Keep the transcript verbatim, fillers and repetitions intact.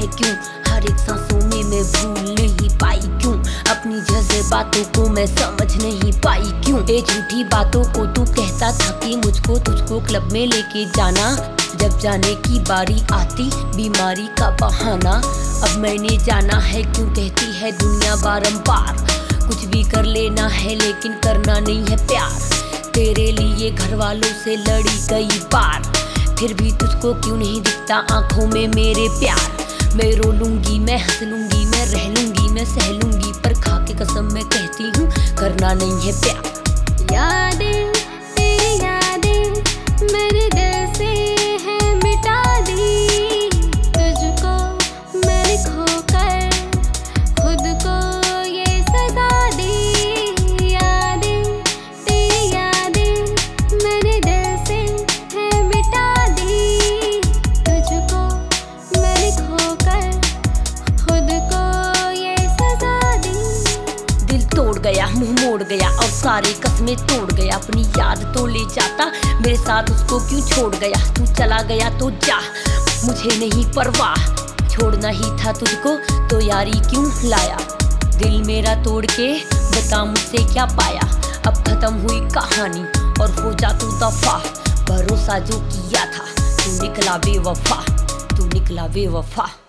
है क्यों, हर एक सांसों में मैं भूल नहीं पाई क्यों, अपनी जज्बातों को मैं समझ नहीं पाई क्यों। ए झूठी बातों को तू कहता था कि मुझको तुझको क्लब में लेके जाना, जब जाने की बारी आती बीमारी का बहाना। अब मैंने जाना है क्यों कहती है दुनिया बारंबार, कुछ भी कर लेना है लेकिन करना नहीं है प्यार। तेरे लिए घर वालों से लड़ी कई बार, फिर भी तुझको क्यों नहीं दिखता आंखों में मेरे प्यार। मैं रो लूंगी, मैं हंस लूंगी, मैं रह लूंगी, मैं सह लूंगी, पर खा के कसम मैं कहती हूँ करना नहीं है प्यार। यादें तेरी यादें मेरे दिल से है मिटा दी, तुझको मैंने खोकर खुद को ये सजा दी। यादें तेरी यादें मेरे दिल से है मिटा दी, तुझको मैंने खोकर खुद को ये सजा दी। दिल तोड़ गया, मुंह मोड़ गया और सारे कस्में तोड़ गया, अपनी याद तो ले जाता मेरे साथ उसको क्यों छोड़ गया। तू चला गया तो जा, मुझे नहीं परवाह, छोड़ना ही था तुझको तो यारी क्यों लाया। दिल मेरा तोड़ के बता मुझसे क्या पाया, अब खत्म हुई कहानी और हो जा तू दफा। भरोसा जो किया था तू निकला बेवफा, तू निकला बेवफा।